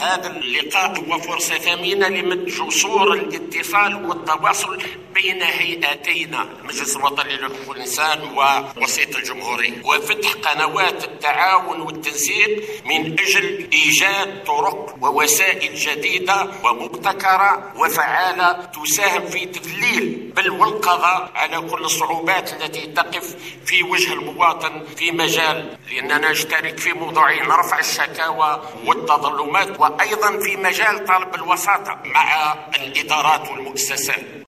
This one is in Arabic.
هذا اللقاء هو فرصة ثمينة لمد جسور الاتصال والتواصل بين هيئتينا المجلس الوطني لحقوق الإنسان ووسيط الجمهورية، وفتح قنوات التعاون والتنسيق من أجل إيجاد طرق ووسائل جديدة ومبتكرة وفعالة تساهم في تذليل بل والقضاء على كل الصعوبات التي تقف في وجه المواطن في مجال، لأننا نشترك في موضوعين: رفع الشكاوى والتظلمات، وأيضا في مجال طلب الوساطة مع الإدارات والمؤسسات.